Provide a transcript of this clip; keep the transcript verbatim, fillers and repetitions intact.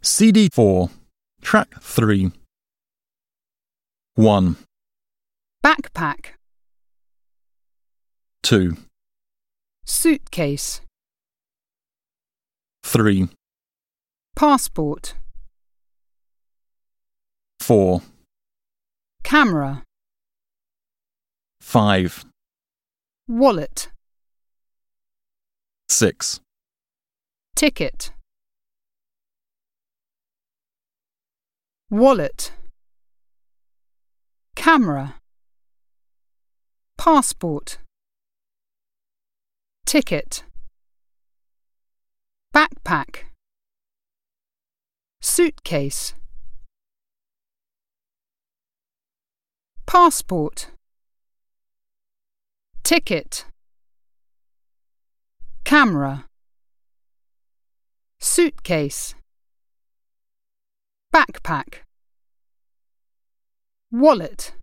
C D four, Track three. one, Backpack. two, Suitcase. three, Passport. four, Camera. five, Wallet. six, Ticket. Wallet. Camera. Passport. Ticket. Backpack. Suitcase. Passport. Ticket. Camera. Suitcase. Backpack. Wallet.